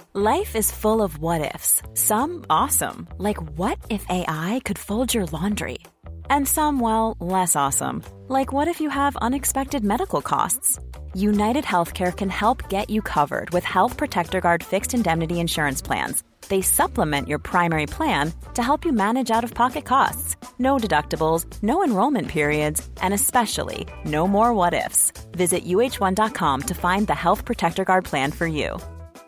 Life is full of what-ifs. Some awesome, like what if AI could fold your laundry? And some, well, less awesome, like what if you have unexpected medical costs? United Healthcare can help get you covered with Health Protector Guard fixed indemnity insurance plans. They supplement your primary plan to help you manage out-of-pocket costs. No deductibles, no enrollment periods, and especially no more what-ifs. Visit uh1.com to find the Health Protector Guard plan for you.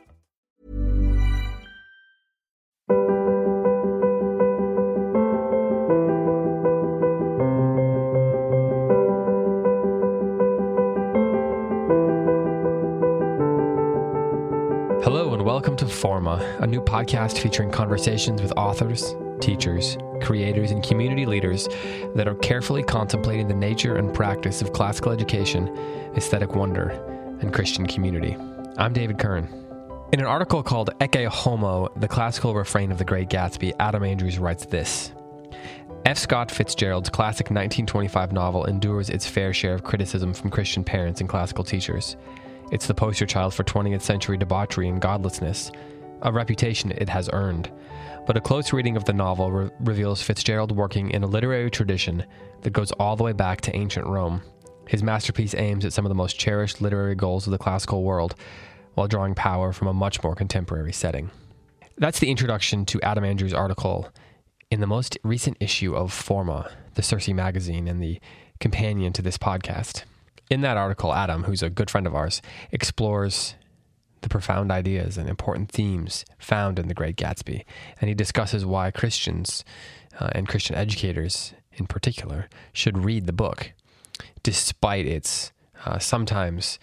Hello and welcome to Forma, a new podcast featuring conversations with authors, teachers, creators, and community leaders that are carefully contemplating the nature and practice of classical education, aesthetic wonder, and Christian community. I'm David Kern. In an article called Ecce Homo, the classical refrain of The Great Gatsby, Adam Andrews writes this: F. Scott Fitzgerald's classic 1925 novel endures its fair share of criticism from Christian parents and classical teachers. It's the poster child for 20th century debauchery and godlessness, a reputation it has earned. But a close reading of the novel reveals Fitzgerald working in a literary tradition that goes all the way back to ancient Rome. His masterpiece aims at some of the most cherished literary goals of the classical world, while drawing power from a much more contemporary setting. That's the introduction to Adam Andrews' article in the most recent issue of Forma, the Circe magazine, and the companion to this podcast. In that article, Adam, who's a good friend of ours, explores the profound ideas and important themes found in The Great Gatsby, and he discusses why Christians and Christian educators in particular should read the book, despite its sometimes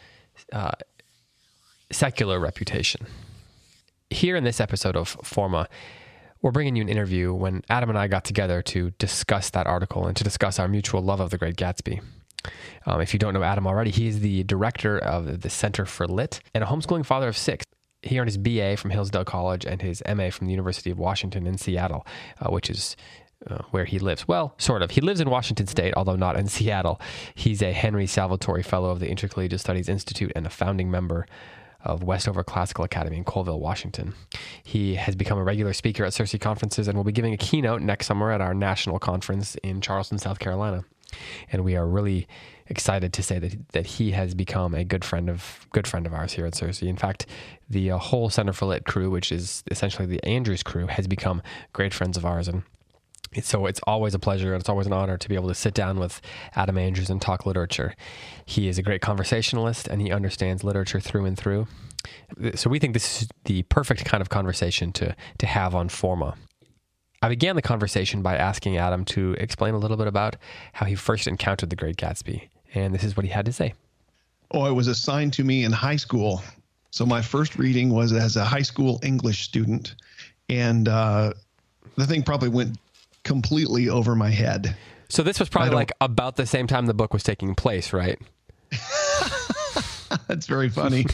secular reputation. Here in this episode of Forma, we're bringing you an interview when Adam and I got together to discuss that article and to discuss our mutual love of The Great Gatsby. If you don't know Adam already, he is the director of the Center for Lit and a homeschooling father of 6. He earned his BA from Hillsdale College and his MA from the University of Washington in Seattle, which is where he lives. Well, sort of. He lives in Washington State, although not in Seattle. He's a Henry Salvatori Fellow of the Intercollegiate Studies Institute and a founding member of Westover Classical Academy in Colville, Washington. He has become a regular speaker at Circe conferences and will be giving a keynote next summer at our national conference in Charleston, South Carolina. And we are really excited to say that he has become a good friend of ours here at Circe. In fact, the whole Center for Lit crew, which is essentially the Andrews crew, has become great friends of ours. And so it's always a pleasure and it's always an honor to be able to sit down with Adam Andrews and talk literature. He is a great conversationalist and he understands literature through and through. So we think this is the perfect kind of conversation to have on Forma. I began the conversation by asking Adam to explain a little bit about how he first encountered The Great Gatsby, and this is what he had to say. Oh, it was assigned to me in high school. So my first reading was as a high school English student, and the thing probably went completely over my head. So this was probably like about the same time the book was taking place, right? That's very funny.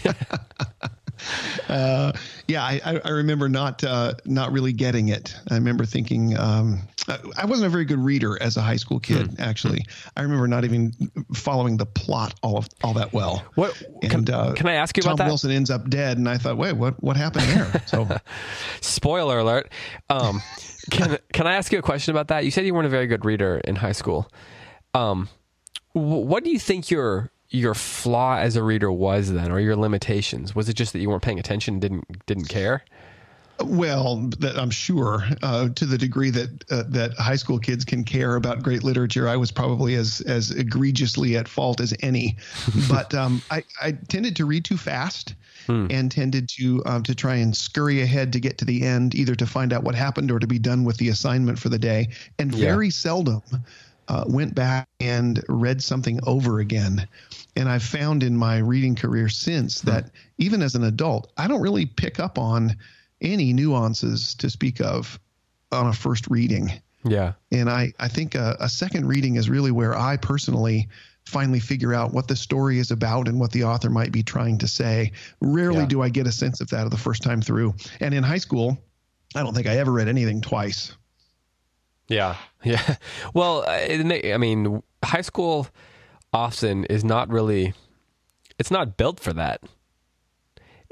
I remember not really getting it. I remember thinking I wasn't a very good reader as a high school kid. Actually, I remember not even following the plot all that well. Can I ask you about that? Tom Wilson ends up dead, and I thought, wait, what happened there? So, spoiler alert. Can I ask you a question about that? You said you weren't a very good reader in high school. What do you think your flaw as a reader was then, or your limitations? Was it just that you weren't paying attention and didn't care? Well, I'm sure to the degree that high school kids can care about great literature, I was probably as egregiously at fault as any. But I tended to read too fast and tended to try and scurry ahead to get to the end, either to find out what happened or to be done with the assignment for the day, and very seldom went back and read something over again. And I've found in my reading career since that even as an adult, I don't really pick up on any nuances to speak of on a first reading. Yeah. And I think a second reading is really where I personally finally figure out what the story is about and what the author might be trying to say. Rarely do I get a sense of that the first time through. And in high school, I don't think I ever read anything twice. Yeah. Yeah. Well, I mean, high school often is not really, it's not built for that.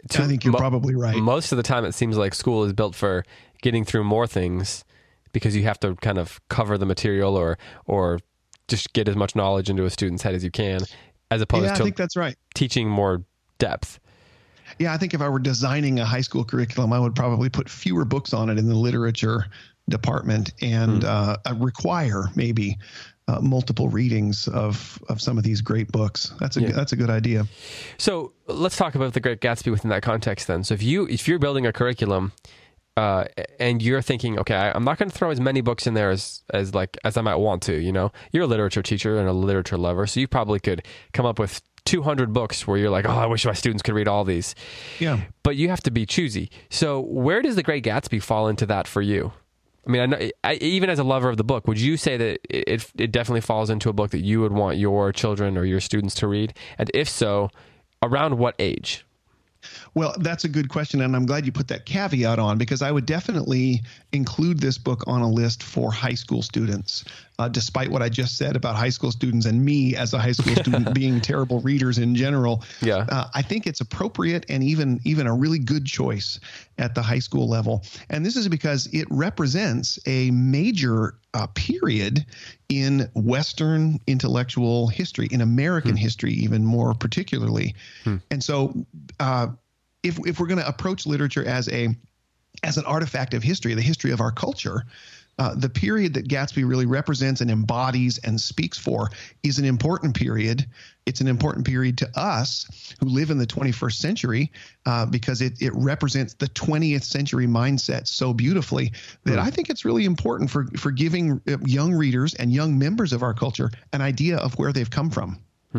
I think you're probably right. Most of the time it seems like school is built for getting through more things because you have to kind of cover the material or just get as much knowledge into a student's head as you can, as opposed to I think that's right. teaching more depth. Yeah, I think if I were designing a high school curriculum, I would probably put fewer books on it in the literature department and require maybe multiple readings of some of these great books. That's a good idea. So let's talk about The Great Gatsby within that context then. So if you're building a curriculum and you're thinking, okay, I'm not going to throw as many books in there as I might want to, you're a literature teacher and a literature lover, so you probably could come up with 200 books where you're like, oh, I wish my students could read all these. Yeah. But you have to be choosy. So where does The Great Gatsby fall into that for you? I mean, even as a lover of the book, would you say that it definitely falls into a book that you would want your children or your students to read? And if so, around what age? Well, that's a good question, and I'm glad you put that caveat on, because I would definitely include this book on a list for high school students, despite what I just said about high school students and me as a high school student being terrible readers in general. Yeah, I think it's appropriate and even a really good choice at the high school level. And this is because it represents a major period in Western intellectual history, in American history, even more particularly. And so if we're going to approach literature as an artifact of history, the history of our culture, the period that Gatsby really represents and embodies and speaks for is an important period. It's an important period to us who live in the 21st century because it represents the 20th century mindset so beautifully that I think it's really important for giving young readers and young members of our culture an idea of where they've come from.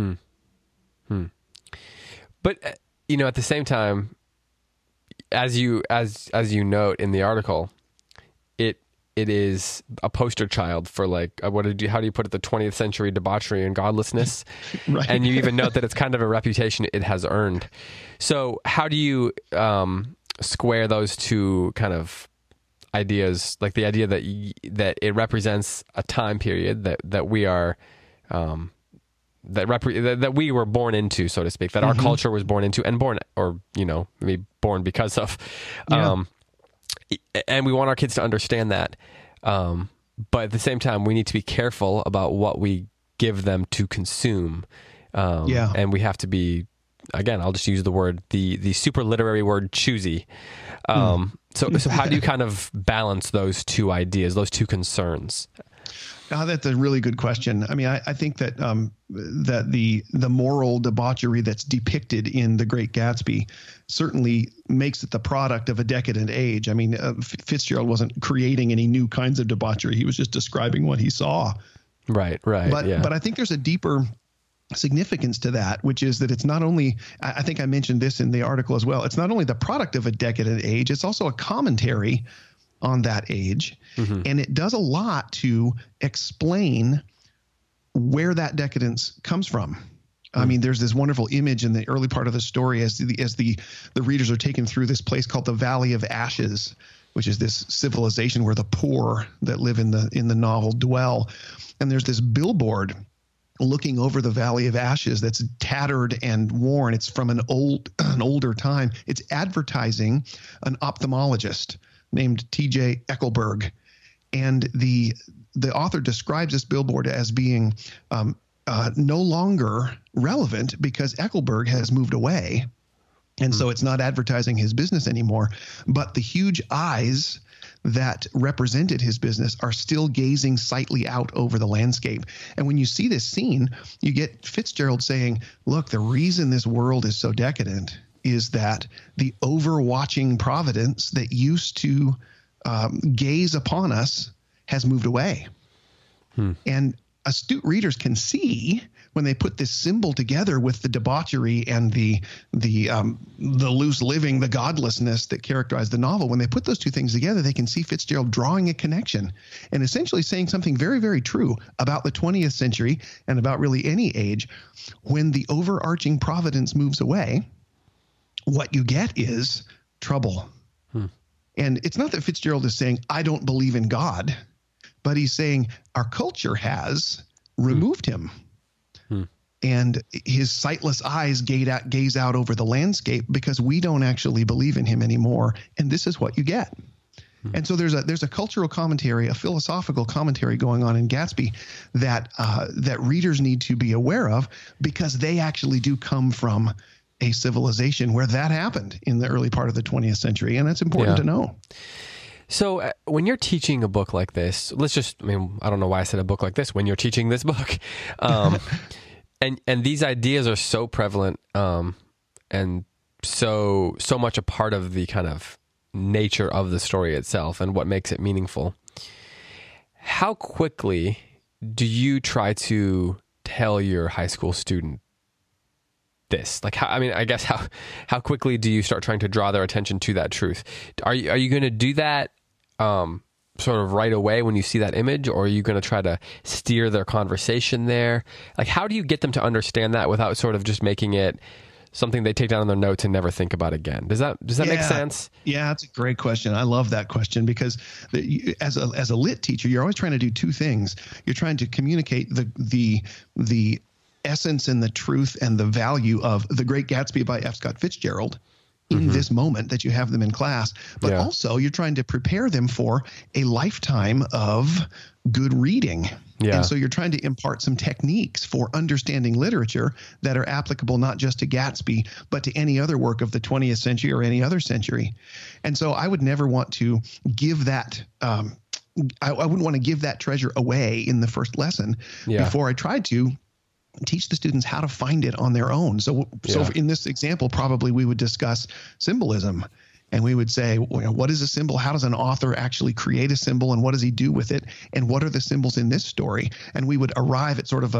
But at the same time, as you note in the article, it is a poster child for how do you put it, the 20th century debauchery and godlessness. Right. And you even note that it's kind of a reputation it has earned. So how do you square those two kind of ideas, like the idea that it represents a time period that we are that we were born into, so to speak, that our culture was born into and maybe born because of, and we want our kids to understand that. But at the same time, we need to be careful about what we give them to consume. And we have to be, again, I'll just use the super literary word, choosy. So how do you kind of balance those two ideas, those two concerns? That's a really good question. I mean, I think that that the moral debauchery that's depicted in The Great Gatsby certainly makes it the product of a decadent age. I mean, Fitzgerald wasn't creating any new kinds of debauchery. He was just describing what he saw. Right. But I think there's a deeper significance to that, which is that it's not only, I think I mentioned this in the article as well, it's not only the product of a decadent age, it's also a commentary on that age. And it does a lot to explain where that decadence comes from. I mean, there's this wonderful image in the early part of the story as the readers are taken through this place called the Valley of Ashes, which is this civilization where the poor that live in the novel dwell. And there's this billboard looking over the Valley of Ashes that's tattered and worn. It's from an older time. It's advertising an ophthalmologist named T.J. Eckelberg. And the author describes this billboard as being no longer relevant because Eckelberg has moved away. And so it's not advertising his business anymore. But the huge eyes that represented his business are still gazing sightly out over the landscape. And when you see this scene, you get Fitzgerald saying, look, the reason this world is so decadent is that the overwatching providence that used to gaze upon us has moved away. And astute readers can see when they put this symbol together with the debauchery and the loose living, the godlessness that characterize the novel, when they put those two things together, they can see Fitzgerald drawing a connection and essentially saying something very, very true about the 20th century and about really any age. When the overarching providence moves away, what you get is trouble. And it's not that Fitzgerald is saying, I don't believe in God, but he's saying our culture has removed him. and his sightless eyes gaze out over the landscape because we don't actually believe in him anymore. And this is what you get. And so there's a cultural commentary, a philosophical commentary going on in Gatsby that readers need to be aware of, because they actually do come from a civilization where that happened in the early part of the 20th century. And it's important to know. So when you're teaching a book like this, I don't know why I said a book like this, when you're teaching this book, and these ideas are so prevalent, and so much a part of the kind of nature of the story itself and what makes it meaningful. How quickly do you try to tell your high school student this? Like, how quickly do you start trying to draw their attention to that truth? Are you going to do that sort of right away when you see that image, or are you going to try to steer their conversation there? Like, how do you get them to understand that without sort of just making it something they take down in their notes and never think about again? Does that make sense? Yeah, that's a great question. I love that question, because as a lit teacher, you're always trying to do two things. You're trying to communicate the essence and the truth and the value of The Great Gatsby by F. Scott Fitzgerald in this moment that you have them in class, but also you're trying to prepare them for a lifetime of good reading. Yeah. And so you're trying to impart some techniques for understanding literature that are applicable not just to Gatsby, but to any other work of the 20th century or any other century. And so I would never want to give that I wouldn't want to give that treasure away in the first lesson before I tried to teach the students how to find it on their own. So in this example, probably we would discuss symbolism, and we would say, what is a symbol? How does an author actually create a symbol, and what does he do with it? And what are the symbols in this story? And we would arrive at sort of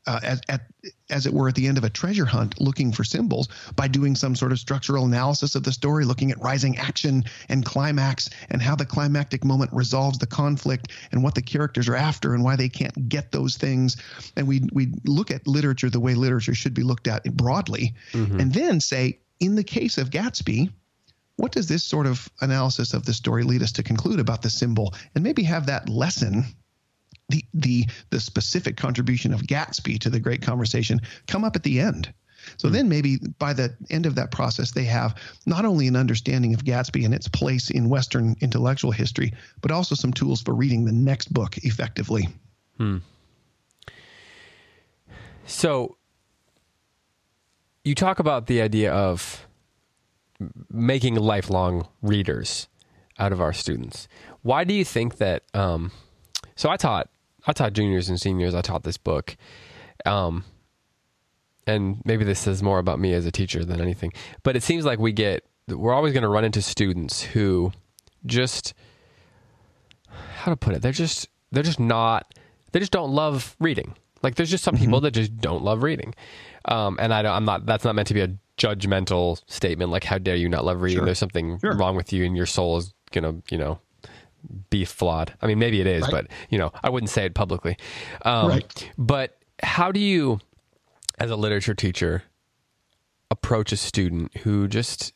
as it were, at the end of a treasure hunt, looking for symbols by doing some sort of structural analysis of the story, looking at rising action and climax and how the climactic moment resolves the conflict and what the characters are after and why they can't get those things. And we look at literature the way literature should be looked at broadly, and then say, in the case of Gatsby, what does this sort of analysis of the story lead us to conclude about the symbol? And maybe have that lesson, the specific contribution of Gatsby to the great conversation, come up at the end. So then maybe by the end of that process, they have not only an understanding of Gatsby and its place in Western intellectual history, but also some tools for reading the next book effectively. So you talk about the idea of making lifelong readers out of our students. Why do you think that? So I taught juniors and seniors. I taught this book, and maybe this says more about me as a teacher than anything. But it seems like we're always going to run into students who just, how to put it? They just don't love reading. Like, there's just some people that just don't love reading, and that's not meant to be a judgmental statement. Like, how dare you not love reading? There's something wrong with you, and your soul is gonna, be flawed. I mean, maybe it is, but I wouldn't say it publicly. But how do you, as a literature teacher, approach a student who just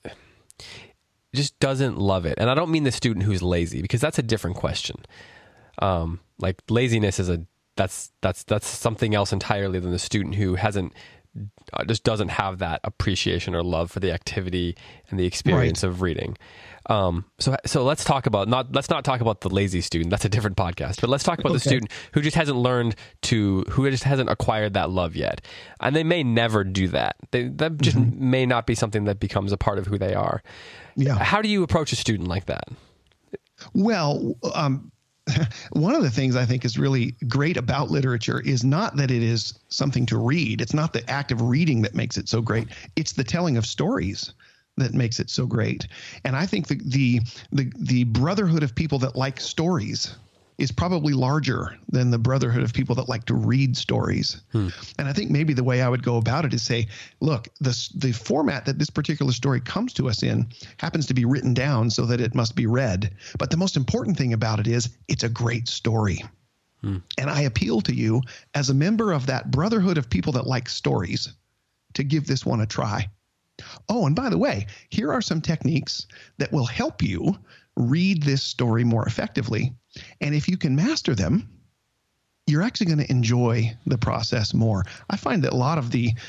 doesn't love it? And I don't mean the student who's lazy, because that's a different question. Like, laziness is that's something else entirely than the student who just doesn't have that appreciation or love for the activity and the experience of reading. So let's talk about let's not talk about the lazy student. That's a different podcast. But let's talk about the student who just hasn't who just hasn't acquired that love yet, and they may never do that. That just may not be something that becomes a part of who they are. Yeah. How do you approach a student like that? Well, one of the things I think is really great about literature is not that it is something to read. It's not the act of reading that makes it so great. It's the telling of stories that makes it so great. And I think the brotherhood of people that like stories is probably larger than the brotherhood of people that like to read stories. And I think maybe the way I would go about it is say, look, the format that this particular story comes to us in happens to be written down so that it must be read. But the most important thing about it is it's a great story. And I appeal to you as a member of that brotherhood of people that like stories to give this one a try. Oh, and by the way, here are some techniques that will help you read this story more effectively. And if you can master them, you're actually going to enjoy the process more. I find that a lot of the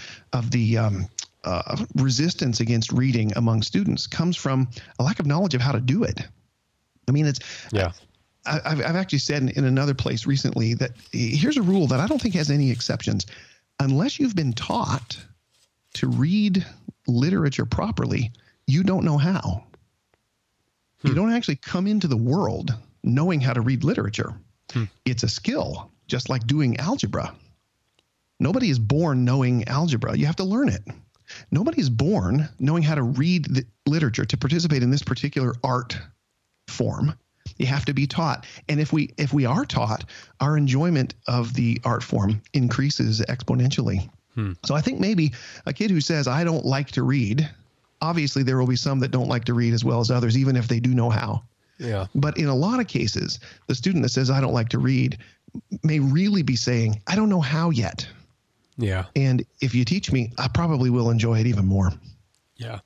resistance against reading among students comes from a lack of knowledge of how to do it. I mean, I've actually said in another place recently that here's a rule that I don't think has any exceptions. Unless you've been taught to read literature properly, you don't know how. You don't actually come into the world knowing how to read literature. It's a skill, just like doing algebra. Nobody is born knowing algebra. You have to learn it. Nobody is born knowing how to read the literature to participate in this particular art form. You have to be taught. And if we are taught, our enjoyment of the art form increases exponentially. So I think maybe a kid who says, I don't like to read, obviously there will be some that don't like to read as well as others, even if they do know how. Yeah. But in a lot of cases, the student that says, I don't like to read may really be saying, I don't know how yet. Yeah. And if you teach me, I probably will enjoy it even more. Yeah.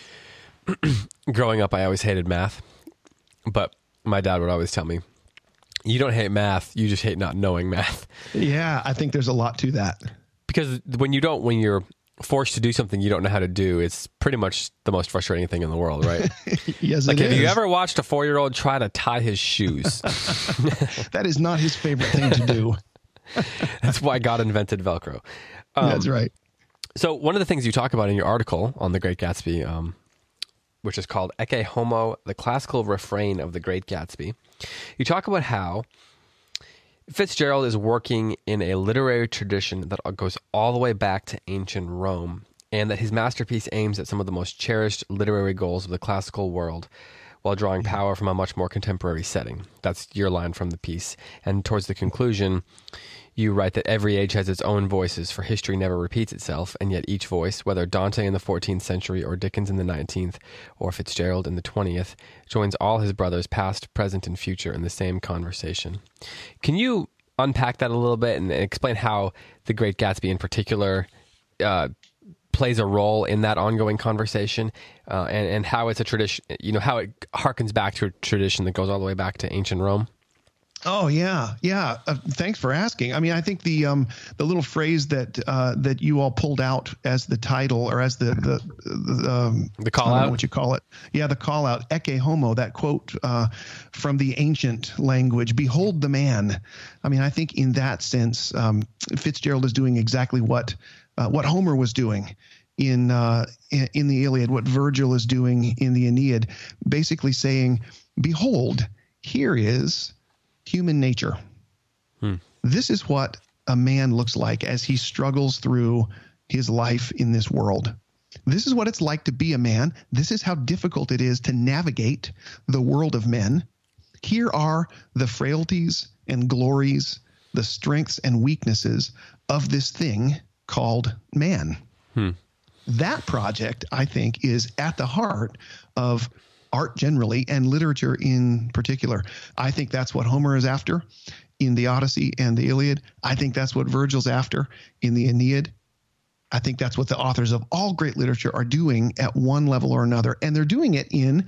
Growing up, I always hated math, but my dad would always tell me, you don't hate math, you just hate not knowing math. Yeah, I think there's a lot to that. Because when you're forced to do something you don't know how to do, it's pretty much the most frustrating thing in the world, right? Yes, like, it is. Have you ever watched a 4-year-old try to tie his shoes? That is not his favorite thing to do. That's why God invented Velcro. That's right. So one of the things you talk about in your article on The Great Gatsby, which is called Ecce Homo, the Classical Refrain of The Great Gatsby, you talk about how Fitzgerald is working in a literary tradition that goes all the way back to ancient Rome, and that his masterpiece aims at some of the most cherished literary goals of the classical world while drawing power from a much more contemporary setting. That's your line from the piece. And towards the conclusion, you write that every age has its own voices, for history never repeats itself, and yet each voice, whether Dante in the 14th century or Dickens in the 19th or Fitzgerald in the 20th, joins all his brothers past, present, and future in the same conversation. Can you unpack that a little bit and explain how The Great Gatsby in particular plays a role in that ongoing conversation, and how it's a tradition, how it harkens back to a tradition that goes all the way back to ancient Rome? Oh yeah. Thanks for asking. I mean, I think the little phrase that you all pulled out as the title, or as the call I don't out, know what you call it. Yeah, the call out, Ecce Homo. That quote from the ancient language, "Behold the man." I mean, I think in that sense, Fitzgerald is doing exactly what Homer was doing in the Iliad, what Virgil is doing in the Aeneid, basically saying, "Behold, here is human nature. This is what a man looks like as he struggles through his life in this world. This is what it's like to be a man. This is how difficult it is to navigate the world of men. Here are the frailties and glories, the strengths and weaknesses of this thing called man." That project, I think, is at the heart of art generally, and literature in particular. I think that's what Homer is after in the Odyssey and the Iliad. I think that's what Virgil's after in the Aeneid. I think that's what the authors of all great literature are doing at one level or another. And they're doing it in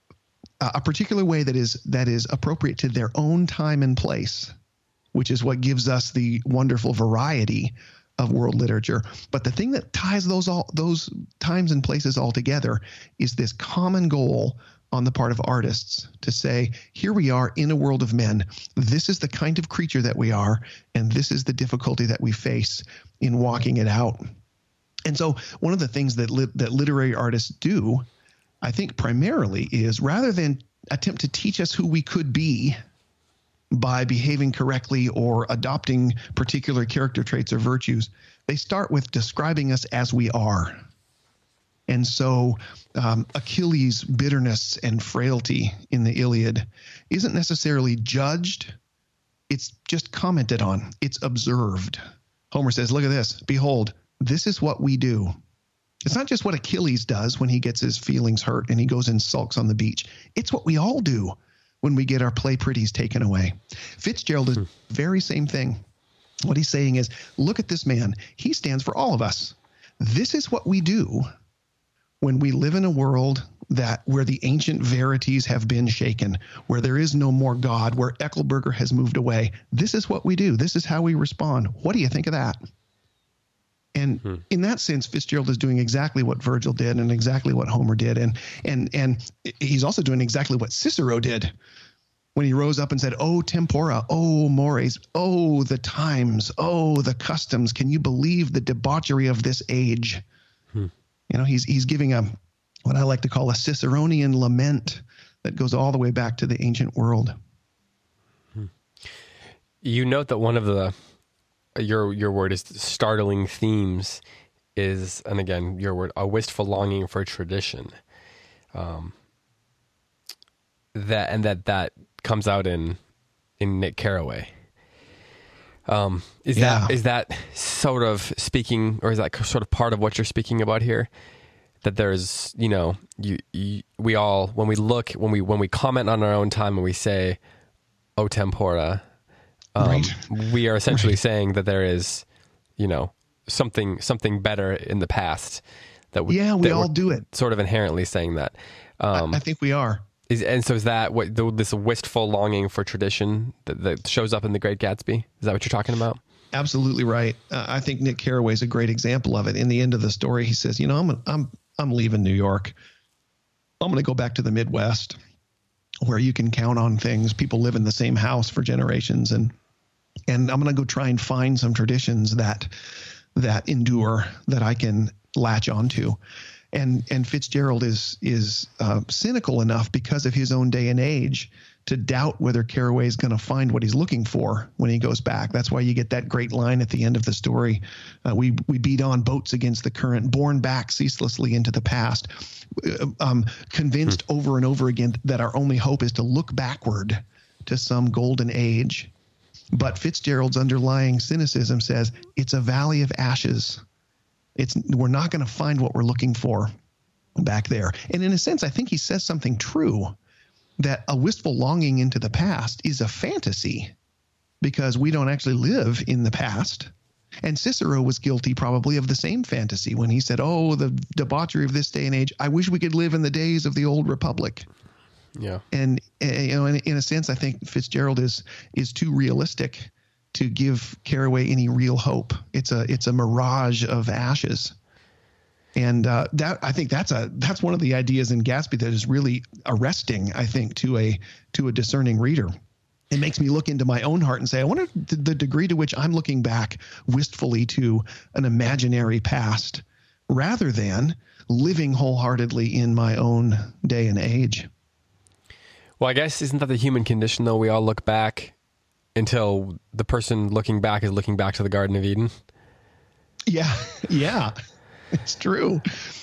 a particular way that is appropriate to their own time and place, which is what gives us the wonderful variety of world literature. But the thing that ties those times and places all together is this common goal on the part of artists to say, here we are in a world of men. This is the kind of creature that we are, and this is the difficulty that we face in walking it out. And so one of the things that literary artists do, I think primarily, is rather than attempt to teach us who we could be by behaving correctly or adopting particular character traits or virtues, they start with describing us as we are. And so Achilles' bitterness and frailty in the Iliad isn't necessarily judged. It's just commented on. It's observed. Homer says, look at this. Behold, this is what we do. It's not just what Achilles does when he gets his feelings hurt and he goes and sulks on the beach. It's what we all do when we get our play pretties taken away. Fitzgerald is the very same thing. What he's saying is, look at this man. He stands for all of us. This is what we do when we live in a world that where the ancient verities have been shaken, where there is no more God, where Eckelberger has moved away, this is what we do. This is how we respond. What do you think of that? And in that sense, Fitzgerald is doing exactly what Virgil did and exactly what Homer did. And he's also doing exactly what Cicero did when he rose up and said, "Oh, tempora, oh, mores, oh, the times, oh, the customs. Can you believe the debauchery of this age?" You know, he's giving what I like to call a Ciceronian lament that goes all the way back to the ancient world. You note that one of the your word is startling themes is, and again, your word, a wistful longing for tradition. That comes out in Nick Carraway. Is that sort of speaking, or is that sort of part of what you're speaking about here? That there's, you know, we all, when we comment on our own time and we say, "Oh, tempora," right. we are essentially saying that there is, you know, something better in the past. We all do it. Sort of inherently saying that. I think we are. So is that what this wistful longing for tradition that shows up in The Great Gatsby? Is that what you're talking about? Absolutely right. I think Nick Carraway is a great example of it. In the end of the story, he says, "You know, I'm leaving New York. I'm going to go back to the Midwest, where you can count on things. People live in the same house for generations, and I'm going to go try and find some traditions that endure, that I can latch onto." And Fitzgerald is cynical enough because of his own day and age to doubt whether Carraway is going to find what he's looking for when he goes back. That's why you get that great line at the end of the story. We beat on boats against the current, borne back ceaselessly into the past, convinced over and over again that our only hope is to look backward to some golden age. But Fitzgerald's underlying cynicism says it's a valley of ashes. We're not going to find what we're looking for back there. And in a sense, I think he says something true, that a wistful longing into the past is a fantasy because we don't actually live in the past. And Cicero was guilty probably of the same fantasy when he said, "Oh, the debauchery of this day and age. I wish we could live in the days of the old republic." Yeah. And you know, in a sense, I think Fitzgerald is too realistic to give Carraway any real hope. It's a mirage of ashes. And I think that's one of the ideas in Gatsby that is really arresting, I think, to a discerning reader. It makes me look into my own heart and say, I wonder the degree to which I'm looking back wistfully to an imaginary past rather than living wholeheartedly in my own day and age. Well, I guess, isn't that the human condition, though? We all look back until the person looking back is looking back to the Garden of Eden. Yeah. It's true.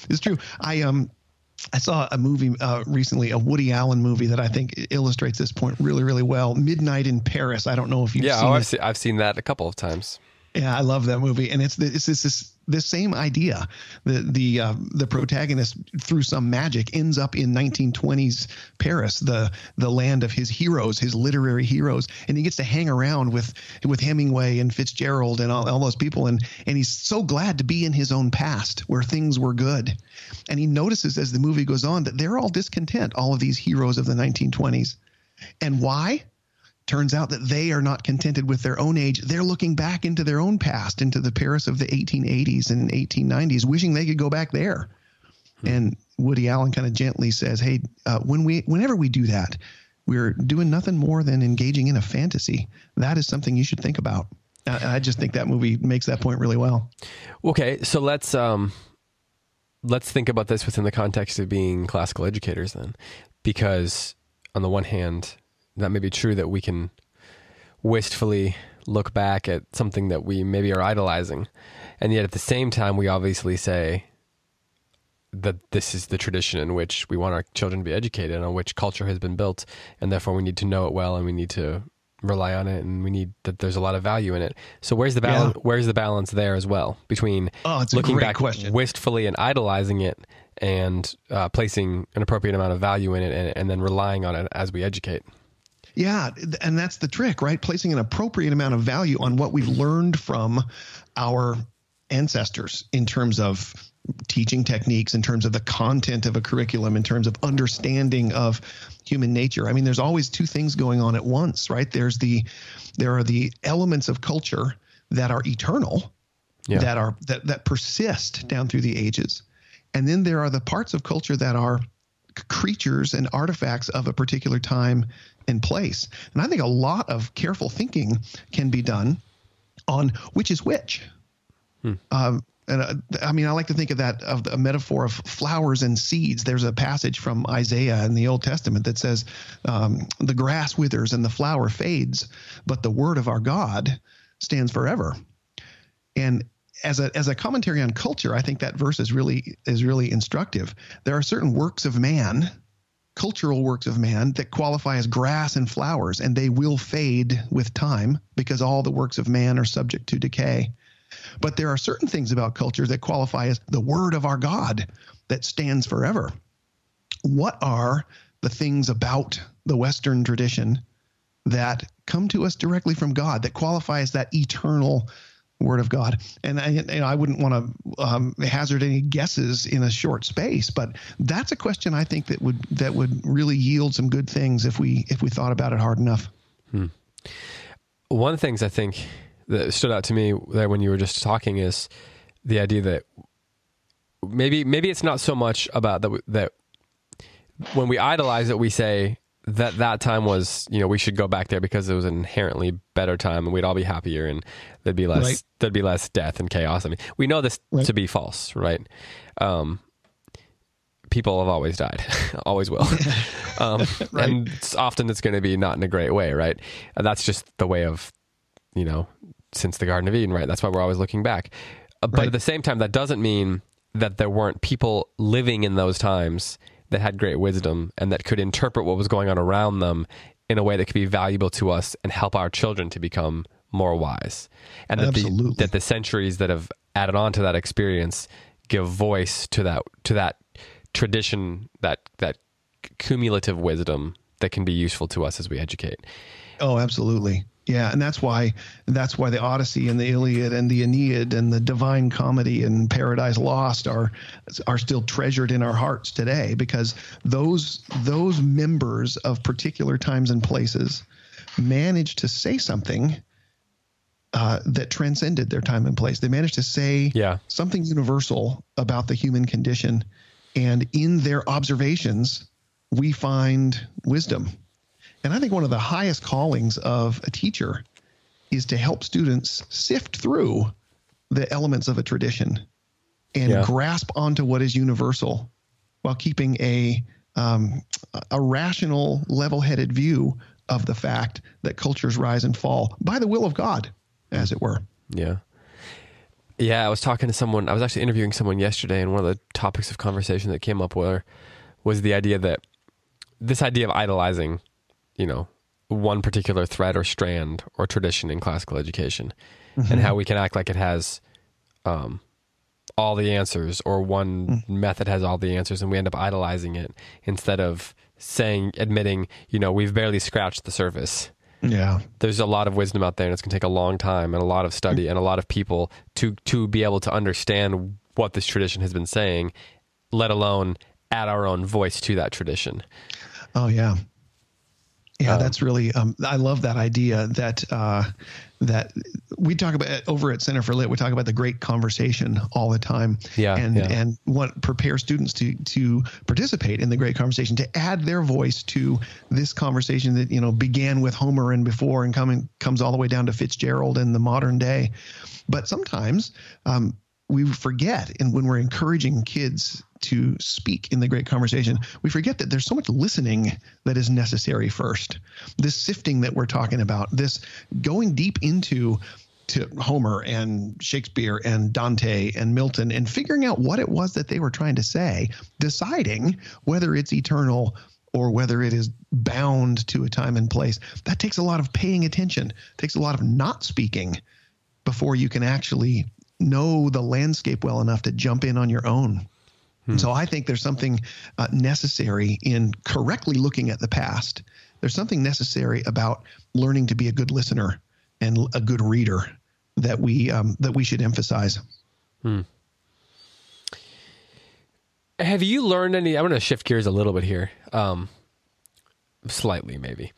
I saw a movie recently, a Woody Allen movie that I think illustrates this point really, really well. Midnight in Paris. I don't know if you've seen it. I've seen that a couple of times. Yeah, I love that movie, and it's this same idea. The protagonist, through some magic, ends up in 1920s Paris, the land of his heroes, his literary heroes, and he gets to hang around with Hemingway and Fitzgerald and all those people, and he's so glad to be in his own past where things were good. And he notices as the movie goes on that they're all discontent, all of these heroes of the 1920s. And why? Turns out that they are not contented with their own age. They're looking back into their own past, into the Paris of the 1880s and 1890s, wishing they could go back there. And Woody Allen kind of gently says, hey, whenever we do that, we're doing nothing more than engaging in a fantasy. That is something you should think about. I just think that movie makes that point really well. Okay, so let's think about this within the context of being classical educators then. Because on the one hand, that may be true that we can wistfully look back at something that we maybe are idolizing. And yet at the same time, we obviously say that this is the tradition in which we want our children to be educated, on which culture has been built. And therefore we need to know it well, and we need to rely on it, and we need that there's a lot of value in it. So where's the balance? Yeah. Where's the balance there as well between looking back wistfully and idolizing it, and placing an appropriate amount of value in it, and then relying on it as we educate? Yeah, and that's the trick, right? Placing an appropriate amount of value on what we've learned from our ancestors in terms of teaching techniques, in terms of the content of a curriculum, in terms of understanding of human nature. I mean, there's always two things going on at once, right? There are the elements of culture that are eternal, that persist down through the ages. And then there are the parts of culture that are creatures and artifacts of a particular time and place. And I think a lot of careful thinking can be done on which is which. I mean, I like to think of that, of a metaphor of flowers and seeds. There's a passage from Isaiah in the Old Testament that says, the grass withers and the flower fades, but the word of our God stands forever. And as a commentary on culture, I think that verse is really instructive. There are certain works of man, cultural works of man, that qualify as grass and flowers, and they will fade with time because all the works of man are subject to decay. But there are certain things about culture that qualify as the word of our God that stands forever. What are the things about the Western tradition that come to us directly from God that qualify as that eternal word of God? And I wouldn't want to hazard any guesses in a short space, but that's a question I think that would really yield some good things if we thought about it hard enough. One of the things I think that stood out to me there when you were just talking is the idea that maybe it's not so much about that when we idolize it, we say that time was, we should go back there because it was an inherently better time and we'd all be happier and there'd be less death and chaos. I mean, we know this to be false, right? People have always died, always will. And often it's going to be not in a great way, right? And that's just the way of, since the Garden of Eden, right? That's why we're always looking back. But at the same time, that doesn't mean that there weren't people living in those times that had great wisdom and that could interpret what was going on around them in a way that could be valuable to us and help our children to become more wise. And that the centuries that have added on to that experience give voice to that tradition, that cumulative wisdom that can be useful to us as we educate. Oh, absolutely. Yeah, and that's why the Odyssey and the Iliad and the Aeneid and the Divine Comedy and Paradise Lost are still treasured in our hearts today, because those members of particular times and places managed to say something that transcended their time and place. They managed to say something universal about the human condition, and in their observations, we find wisdom. And I think one of the highest callings of a teacher is to help students sift through the elements of a tradition and grasp onto what is universal while keeping a rational, level-headed view of the fact that cultures rise and fall by the will of God, as it were. Yeah. Yeah, I was talking to someone, I was actually interviewing someone yesterday, and one of the topics of conversation that came up was the idea that this idea of idolizing one particular thread or strand or tradition in classical education, and how we can act like it has all the answers, or one method has all the answers, and we end up idolizing it instead of admitting, we've barely scratched the surface. Yeah. There's a lot of wisdom out there, and it's going to take a long time and a lot of study and a lot of people to be able to understand what this tradition has been saying, let alone add our own voice to that tradition. Oh, yeah. Yeah, that's really, I love that idea that we talk about over at Center for Lit. We talk about the great conversation all the time. And what prepares students to participate in the great conversation, to add their voice to this conversation that, began with Homer and before and comes all the way down to Fitzgerald in the modern day. But sometimes we forget, and when we're encouraging kids to speak in the great conversation, we forget that there's so much listening that is necessary first. This sifting that we're talking about, this going deep into Homer and Shakespeare and Dante and Milton and figuring out what it was that they were trying to say, deciding whether it's eternal or whether it is bound to a time and place. That takes a lot of paying attention. It takes a lot of not speaking before you can actually know the landscape well enough to jump in on your own. So I think there's something necessary in correctly looking at the past. There's something necessary about learning to be a good listener and a good reader that we should emphasize. Have you learned any? I'm going to shift gears a little bit here, slightly maybe.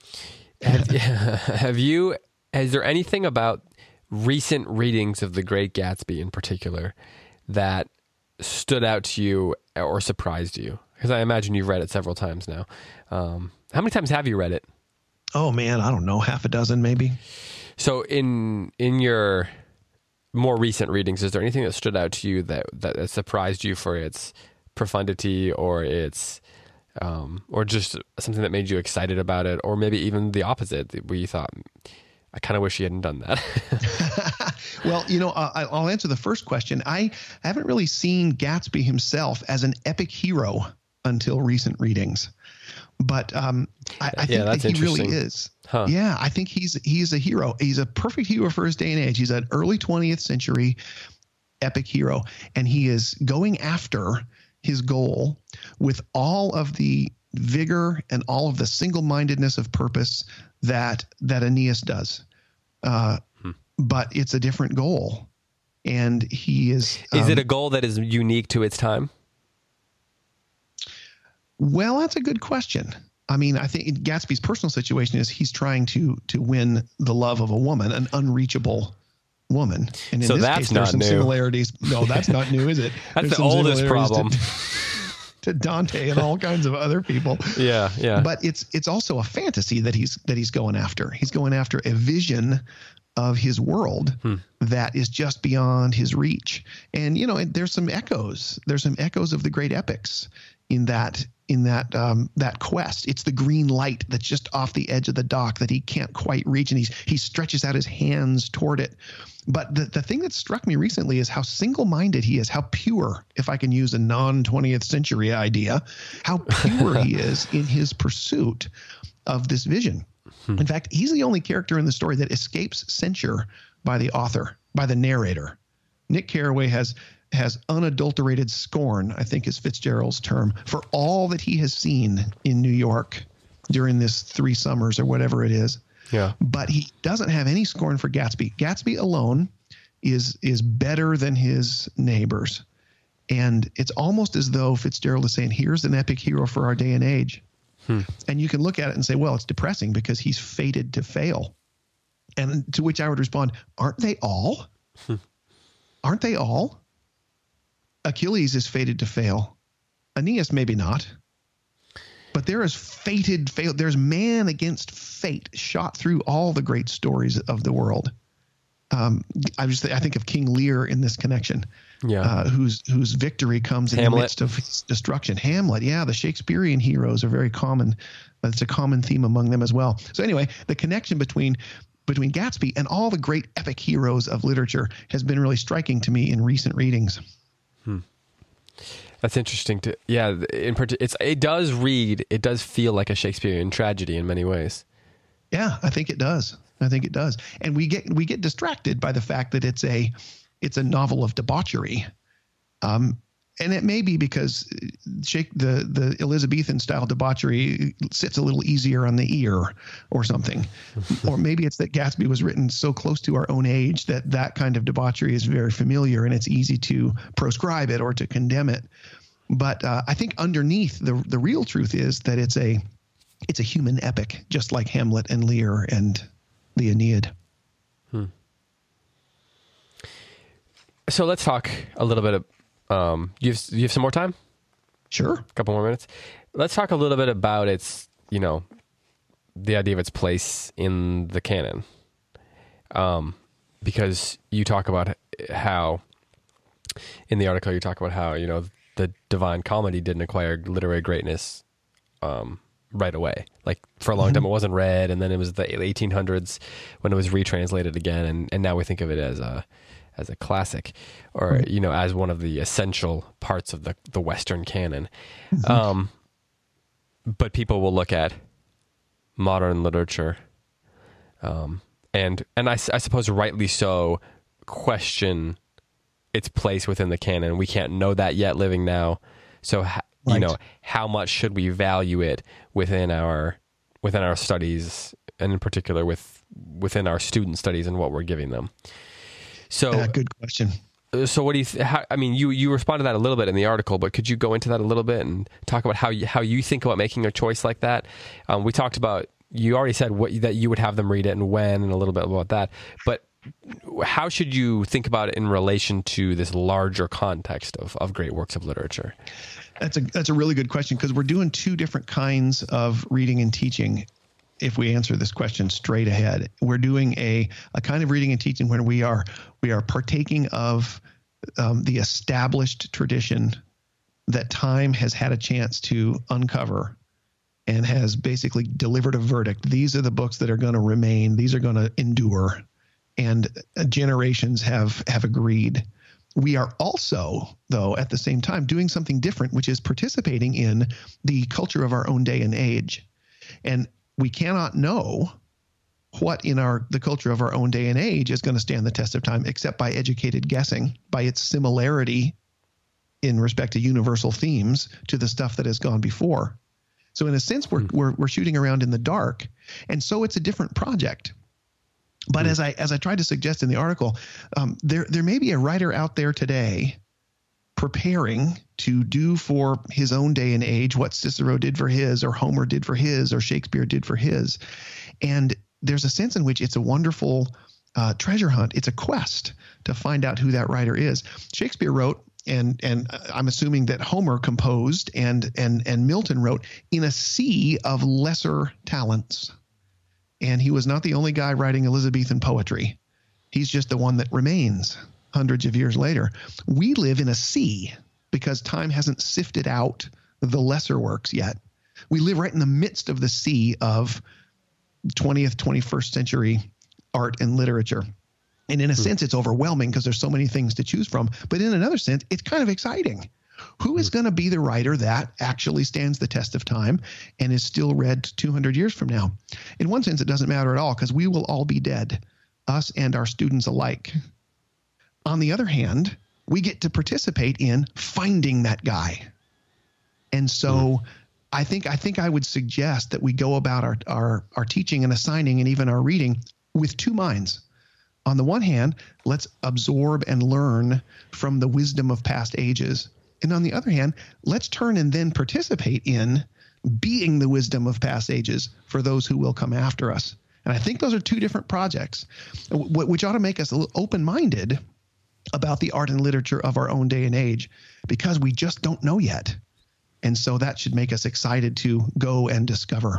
Is there anything about recent readings of The Great Gatsby in particular that stood out to you or surprised you? Because I imagine you've read it several times now. How many times have you read it? Oh man, I don't know, half a dozen maybe. So in your more recent readings, is there anything that stood out to you that surprised you for its profundity or its or just something that made you excited about it, or maybe even the opposite, where you thought, I kind of wish he hadn't done that? Well, I'll answer the first question. I haven't really seen Gatsby himself as an epic hero until recent readings, but I think that he really is. Huh. Yeah, I think he's a hero. He's a perfect hero for his day and age. He's an early 20th century epic hero, and he is going after his goal with all of the vigor and all of the single-mindedness of purpose that Aeneas does. But it's a different goal. And he is... Is it a goal that is unique to its time? Well, that's a good question. I mean, I think Gatsby's personal situation is he's trying to win the love of a woman, an unreachable woman. And in so this that's case, not there's some new. Similarities. No, that's not new, is it? That's the oldest problem. To Dante and all kinds of other people. Yeah. But it's also a fantasy that he's going after. He's going after a vision of his world that is just beyond his reach. And there's some echoes. There's some echoes of the great epics in that quest. It's the green light that's just off the edge of the dock that he can't quite reach, and he stretches out his hands toward it. But the thing that struck me recently is how single-minded he is, how pure, if I can use a non-20th century idea, how pure he is in his pursuit of this vision. In fact, he's the only character in the story that escapes censure by the author, by the narrator. Nick Carraway has unadulterated scorn, I think is Fitzgerald's term, for all that he has seen in New York during this 3 summers or whatever it is. Yeah. But he doesn't have any scorn for Gatsby. Gatsby alone is better than his neighbors. And it's almost as though Fitzgerald is saying, here's an epic hero for our day and age. And you can look at it and say, well, it's depressing because he's fated to fail. And to which I would respond, aren't they all? Aren't they all? Achilles is fated to fail. Aeneas, maybe not. But there is fated fail. There's man against fate shot through all the great stories of the world. I think of King Lear in this connection, whose victory comes in the midst of his destruction. Hamlet, the Shakespearean heroes are very common. It's a common theme among them as well. So anyway, the connection between Gatsby and all the great epic heroes of literature has been really striking to me in recent readings. That's interesting. It does feel like a Shakespearean tragedy in many ways. Yeah, I think it does. And we get distracted by the fact that it's a novel of debauchery. And it may be because the Elizabethan style debauchery sits a little easier on the ear or something. Or maybe it's that Gatsby was written so close to our own age that kind of debauchery is very familiar and it's easy to proscribe it or to condemn it. But I think underneath the real truth is that it's a human epic, just like Hamlet and Lear and the Aeneid. So let's talk a little bit of, you have some more time? Sure. A couple more minutes. Let's talk a little bit about its, the idea of its place in the canon. Because you talk about how, in the article, the Divine Comedy didn't acquire literary greatness right away. Like for a long time, it wasn't read, and then it was the 1800s when it was retranslated again, and now we think of it as a classic, or as one of the essential parts of the Western canon. But people will look at modern literature, and I suppose rightly so, question its place within the canon. We can't know that yet living now. So, how much should we value it within our studies, and in particular within our student studies and what we're giving them? So, good question. So what do you you responded to that a little bit in the article, but could you go into that a little bit and talk about how you think about making a choice like that? We talked about, you already said that you would have them read it and when, and a little bit about that, but how should you think about it in relation to this larger context of great works of literature? That's a really good question, because we're doing two different kinds of reading and teaching. If we answer this question straight ahead, we're doing a kind of reading and teaching when we are partaking of the established tradition that time has had a chance to uncover and has basically delivered a verdict. These are the books that are going to remain. These are going to endure, and generations have agreed. We are also, though, at the same time doing something different, which is participating in the culture of our own day and age. And we cannot know what in the culture of our own day and age is going to stand the test of time, except by educated guessing, by its similarity in respect to universal themes to the stuff that has gone before. So in a sense, we're shooting around in the dark, and so it's a different project. But as I tried to suggest in the article, there may be a writer out there today preparing to do for his own day and age what Cicero did for his, or Homer did for his, or Shakespeare did for his. And there's a sense in which it's a wonderful treasure hunt. It's a quest to find out who that writer is. Shakespeare wrote, and I'm assuming that Homer composed, and Milton wrote in a sea of lesser talents. And he was not the only guy writing Elizabethan poetry. He's just the one that remains hundreds of years later. We live in a sea because time hasn't sifted out the lesser works yet. We live right in the midst of the sea of 20th, 21st century art and literature. And in a sense, it's overwhelming because there's so many things to choose from. But in another sense, it's kind of exciting. Who is going to be the writer that actually stands the test of time and is still read 200 years from now? In one sense, it doesn't matter at all, because we will all be dead, us and our students alike. On the other hand, we get to participate in finding that guy. And so I think I would suggest that we go about our teaching and assigning and even our reading with two minds. On the one hand, let's absorb and learn from the wisdom of past ages. And on the other hand, let's turn and then participate in being the wisdom of past ages for those who will come after us. And I think those are two different projects, which ought to make us a little open-minded about the art and literature of our own day and age, because we just don't know yet. And so that should make us excited to go and discover.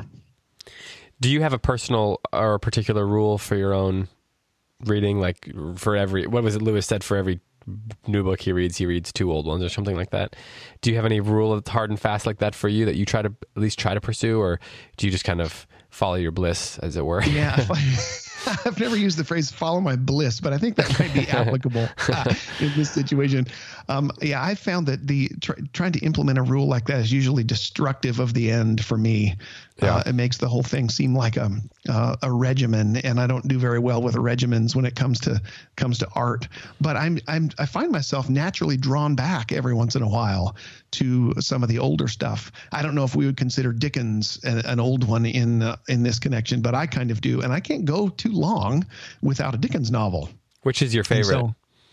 Do you have a personal or a particular rule for your own reading? Like for every, what was it Lewis said, for every new book he reads 2 old ones or something like that. Do you have any rule that's hard and fast like that for you that you try to at least try to pursue, or do you just kind of follow your bliss, as it were? Yeah. I've never used the phrase follow my bliss, but I think that might be applicable in this situation. I found that trying to implement a rule like that is usually destructive of the end for me. Yeah. It makes the whole thing seem like a regimen, and I don't do very well with regimens when it comes to art. But I find myself naturally drawn back every once in a while to some of the older stuff. I don't know if we would consider Dickens an old one in this connection, but I kind of do, and I can't go too long without a Dickens novel. Which is your favorite?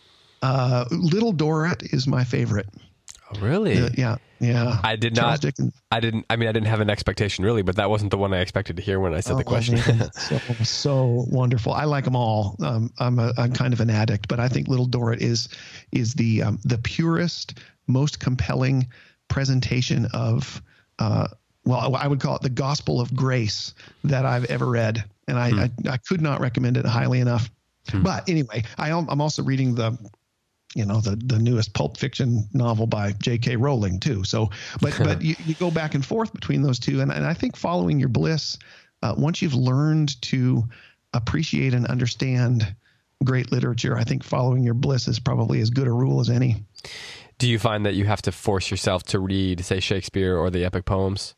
So, Little Dorrit is my favorite. Oh, really? Yeah. I didn't have an expectation really, but that wasn't the one I expected to hear when I said the question. so wonderful. I like them all. I'm kind of an addict, but I think Little Dorrit is the purest, most compelling presentation of, I would call it the gospel of grace that I've ever read. And I could not recommend it highly enough. But anyway, I'm also reading the newest pulp fiction novel by J.K. Rowling too. So, but you go back and forth between those two. And I think following your bliss, once you've learned to appreciate and understand great literature, I think following your bliss is probably as good a rule as any. Do you find that you have to force yourself to read, say, Shakespeare or the epic poems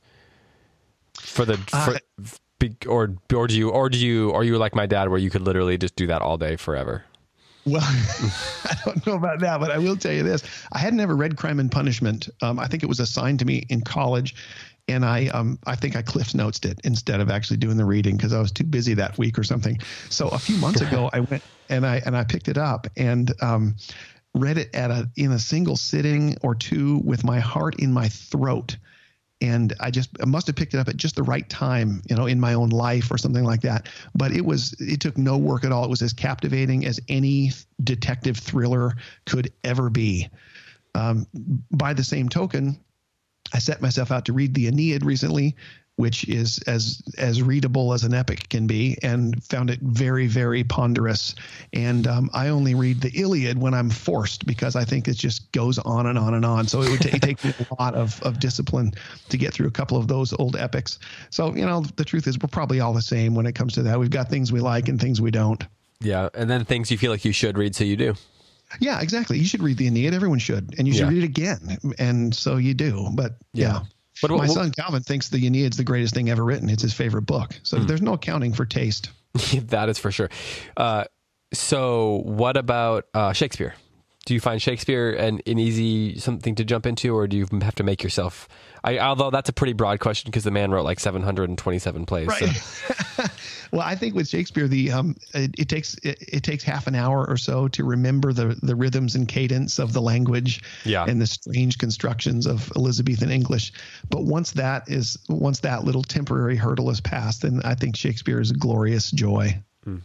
or are you like my dad where you could literally just do that all day forever? Well, I don't know about that, but I will tell you this. I had never read Crime and Punishment. I think it was assigned to me in college, and I think I Cliff's Notes it instead of actually doing the reading because I was too busy that week or something. So a few months ago, I went and I picked it up, and read it in a single sitting or two with my heart in my throat. And I must have picked it up at just the right time, in my own life or something like that. But it took no work at all. It was as captivating as any detective thriller could ever be. By the same token, I set myself out to read the Aeneid recently, which is as readable as an epic can be, and found it very, very ponderous. And I only read the Iliad when I'm forced, because I think it just goes on and on and on. So it would take me a lot of discipline to get through a couple of those old epics. So, the truth is we're probably all the same when it comes to that. We've got things we like and things we don't. Yeah, and then things you feel like you should read, so you do. Yeah, exactly. You should read the Aeneid. Everyone should. And you should read it again. And so you do. But yeah. But my son Calvin thinks the Aeneid's the greatest thing ever written. It's his favorite book. So there's no accounting for taste. That is for sure. So what about Shakespeare? Do you find Shakespeare an easy something to jump into, or do you have to make yourself? Although that's a pretty broad question, because the man wrote like 727 plays. Right. So. Well, I think with Shakespeare, it takes half an hour or so to remember the rhythms and cadence of the language and the strange constructions of Elizabethan English. But once that little temporary hurdle is passed, then I think Shakespeare is a glorious joy.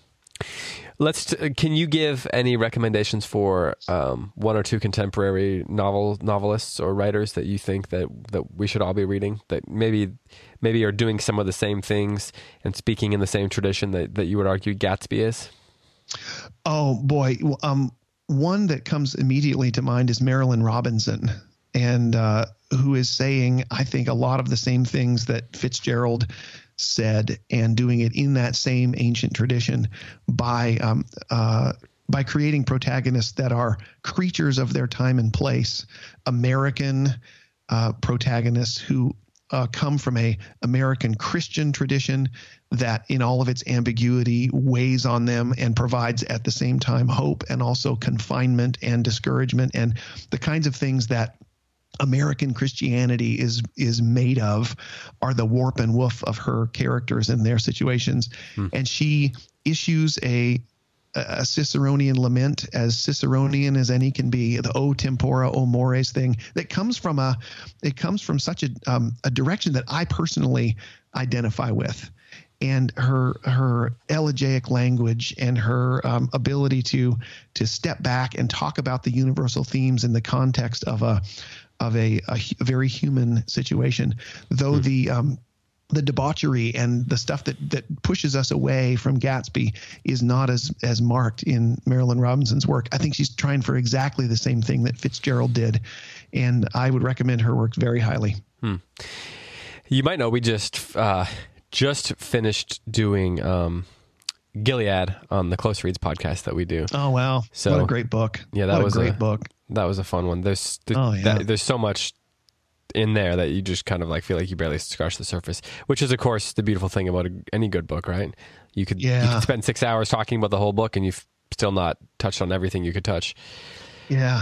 Can you give any recommendations for one or two contemporary novelists or writers that you think that we should all be reading, that maybe are doing some of the same things and speaking in the same tradition that you would argue Gatsby is? Oh boy, one that comes immediately to mind is Marilynne Robinson, and who is saying, I think, a lot of the same things that Fitzgerald said, and doing it in that same ancient tradition by creating protagonists that are creatures of their time and place, American protagonists who come from a American Christian tradition that in all of its ambiguity weighs on them and provides at the same time hope and also confinement and discouragement and the kinds of things that American Christianity is made of are the warp and woof of her characters and their situations. And she issues a Ciceronian lament, as Ciceronian as any can be, the O tempora, O mores thing that comes from such a direction that I personally identify with. And her elegiac language and her ability to step back and talk about the universal themes in the context of a very human situation, though the debauchery and the stuff that pushes us away from Gatsby is not as marked in Marilynne Robinson's work. I think she's trying for exactly the same thing that Fitzgerald did, and I would recommend her work very highly. You might know we just finished doing Gilead on the Close Reads podcast that we do. Oh wow! So what a great book! Yeah, that was a great book. That was a fun one. There's so much in there that you just kind of like feel like you barely scratched the surface, which is of course the beautiful thing about any good book, right? You could spend 6 hours talking about the whole book and you've still not touched on everything you could touch. Yeah.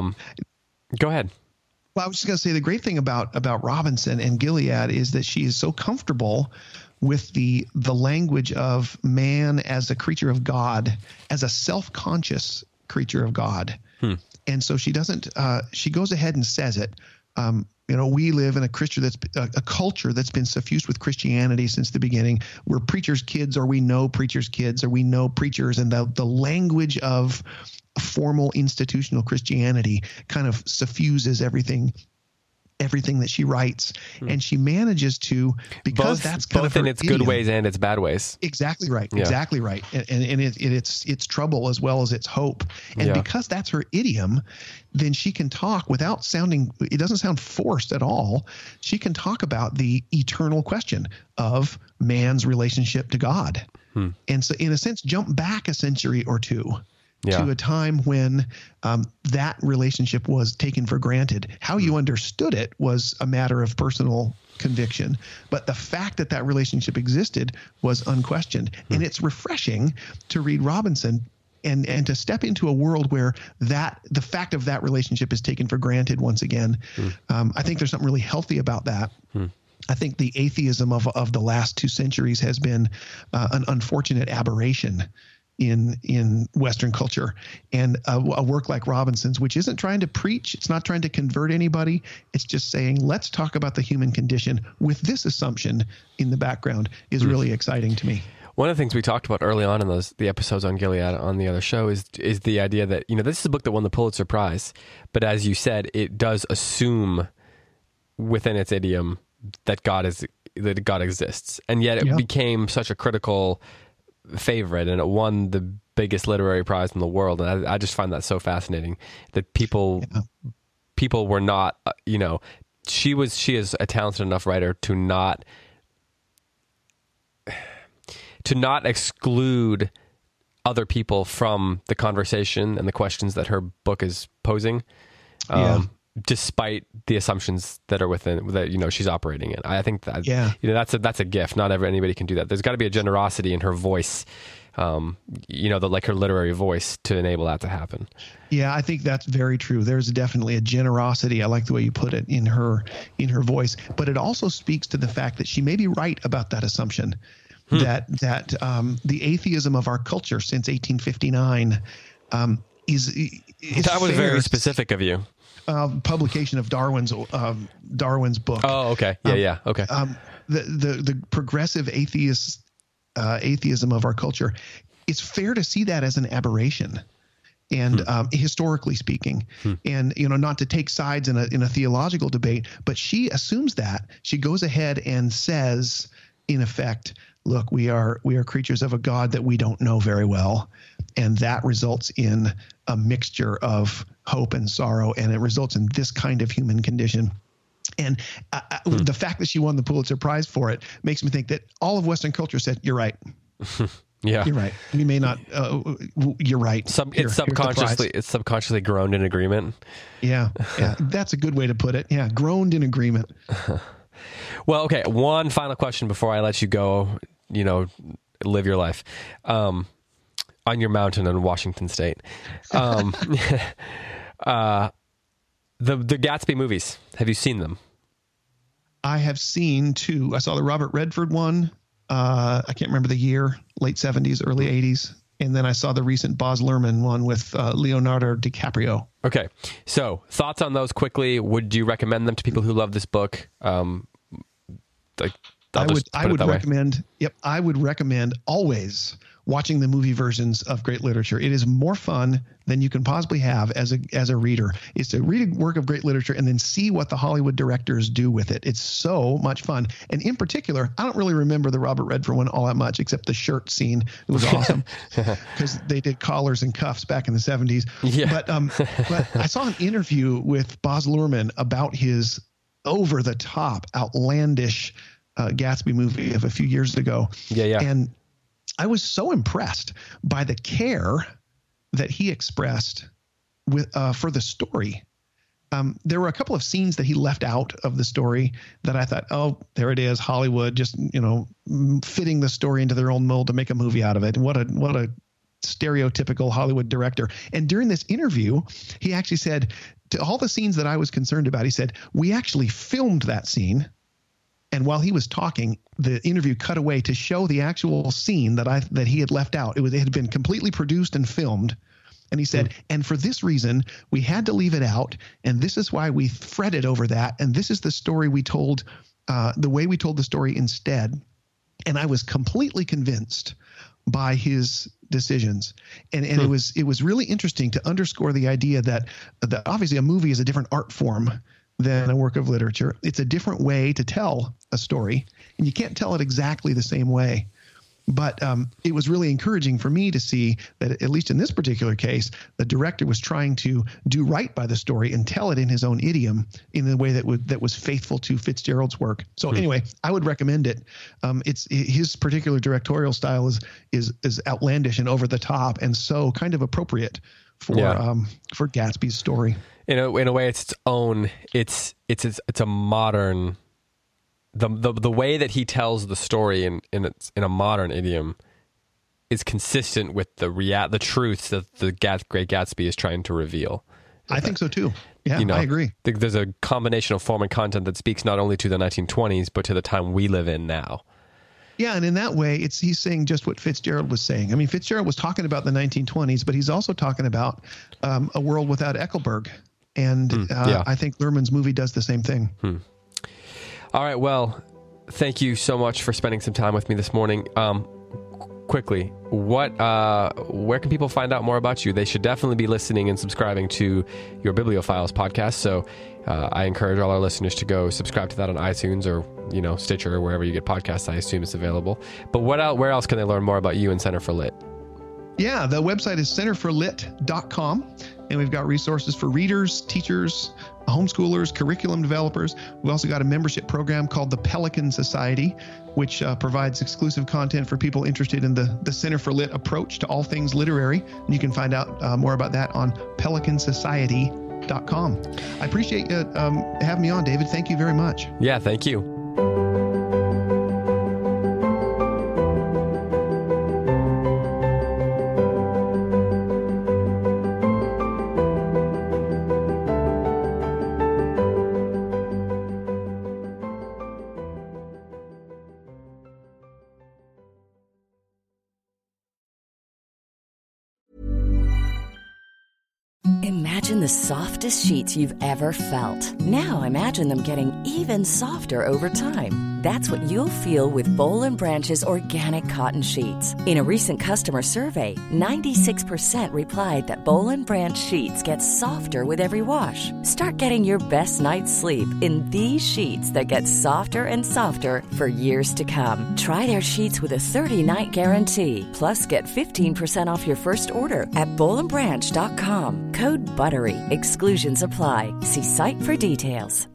Go ahead. Well, I was just going to say the great thing about Robinson and Gilead is that she is so comfortable with the language of man as a creature of God, as a self-conscious creature of God. And so she doesn't, she goes ahead and says it. We live in a culture that's been suffused with Christianity since the beginning. We're preachers' kids, or we know preachers' kids, or we know preachers, and the language of formal institutional Christianity kind of suffuses everything that she writes, and she manages to, because that's kind both of in its idiom. Good ways and its bad ways. Exactly right. Yeah. Exactly right. And it's trouble as well as it's hope. And because that's her idiom, then she can talk without it doesn't sound forced at all. She can talk about the eternal question of man's relationship to God. And so in a sense, jump back a century or two to a time when that relationship was taken for granted. How you understood it was a matter of personal conviction, but the fact that relationship existed was unquestioned. And it's refreshing to read Robinson and to step into a world where the fact of that relationship is taken for granted once again. I think there's something really healthy about that. I think the atheism of the last 2 centuries has been an unfortunate aberration. in Western culture. And a work like Robinson's, which isn't trying to preach, it's not trying to convert anybody. It's just saying, let's talk about the human condition with this assumption in the background, is really exciting to me. One of the things we talked about early on in the episodes on Gilead on the other show is the idea that, this is a book that won the Pulitzer Prize, but as you said, it does assume within its idiom that God exists, and yet it became such a critical favorite, and it won the biggest literary prize in the world. And I just find that so fascinating that people were not, she is a talented enough writer to not exclude other people from the conversation and the questions that her book is posing, despite the assumptions that are within that she's operating in. I think that that's a gift. Not anybody can do that. There's got to be a generosity in her voice, like her literary voice, to enable that to happen. Yeah, I think that's very true. There's definitely a generosity. I like the way you put it, in her voice, but it also speaks to the fact that she may be right about that assumption. That the atheism of our culture since 1859 is that was very specific of you. Publication of Darwin's book. Oh, okay, okay. The progressive atheism of our culture, it's fair to see that as an aberration, and historically speaking, and not to take sides in a theological debate, but she assumes that. She goes ahead and says, in effect, look, we are creatures of a God that we don't know very well, and that results in a mixture of hope and sorrow, and it results in this kind of human condition. And the fact that she won the Pulitzer Prize for it makes me think that all of Western culture said, "You're right." Yeah, you're right. We may not. You're right. It's subconsciously groaned in agreement. Yeah, that's a good way to put it. Yeah, groaned in agreement. Well, okay. One final question before I let you go. Live your life on your mountain in Washington State. The Gatsby movies. Have you seen them? I have seen two. I saw the Robert Redford one. I can't remember the year, late 70s, early 80s. And then I saw the recent Baz Luhrmann one with Leonardo DiCaprio. Okay. So thoughts on those quickly. Would you recommend them to people who love this book? I would recommend. Yep, I would recommend always watching the movie versions of great literature. It is more fun than you can possibly have as a reader. Is to read a work of great literature and then see what the Hollywood directors do with it. It's so much fun. And in particular, I don't really remember the Robert Redford one all that much, except the shirt scene. It was awesome because they did collars and cuffs back in the 70s. Yeah. But I saw an interview with Baz Luhrmann about his over-the-top, outlandish Gatsby movie of a few years ago. Yeah. And I was so impressed by the care that he expressed for the story. There were a couple of scenes that he left out of the story that I thought, oh, there it is, Hollywood, just fitting the story into their own mold to make a movie out of it. And what a stereotypical Hollywood director. And during this interview, he actually said, to all the scenes that I was concerned about, he said, we actually filmed that scene. And while he was talking, the interview cut away to show the actual scene that he had left out. It had been completely produced and filmed. And he said, and for this reason, we had to leave it out. And this is why we fretted over that. And this is the story we told, the way we told the story instead. And I was completely convinced by his decisions. And it was really interesting to underscore the idea that obviously a movie is a different art form than a work of literature. It's a different way to tell a story, and you can't tell it exactly the same way. But it was really encouraging for me to see that, at least in this particular case, the director was trying to do right by the story and tell it in his own idiom in a way that was faithful to Fitzgerald's work. So anyway, I would recommend it. It's his particular directorial style is outlandish and over the top, and so kind of appropriate for Gatsby's story. In a way, it's its own. It's a modern. The way that he tells the story in a modern idiom is consistent with the truths that the Great Gatsby is trying to reveal. I think so too. Yeah, I agree. There's a combination of form and content that speaks not only to the 1920s but to the time we live in now. Yeah, and in that way, he's saying just what Fitzgerald was saying. I mean, Fitzgerald was talking about the 1920s, but he's also talking about a world without Eckelberg. And I think Luhrmann's movie does the same thing. All right, well, thank you so much for spending some time with me this morning. Quickly, where can people find out more about you? They should definitely be listening and subscribing to your Bibliophiles podcast. So I encourage all our listeners to go subscribe to that on iTunes or Stitcher or wherever you get podcasts. I assume it's available. But where else can they learn more about you and Center for Lit? Yeah, the website is centerforlit.com, and we've got resources for readers, teachers, homeschoolers, curriculum developers. We've also got a membership program called the Pelican Society, which provides exclusive content for people interested in the Center for Lit approach to all things literary. And you can find out more about that on pelicansociety.com. I appreciate you having me on, David. Thank you very much. Yeah, thank you. Imagine the softest sheets you've ever felt. Now imagine them getting even softer over time. That's what you'll feel with Boll & Branch's organic cotton sheets. In a recent customer survey, 96% replied that Boll & Branch sheets get softer with every wash. Start getting your best night's sleep in these sheets that get softer and softer for years to come. Try their sheets with a 30-night guarantee. Plus, get 15% off your first order at bollandbranch.com. Code BUTTERY. Exclusions apply. See site for details.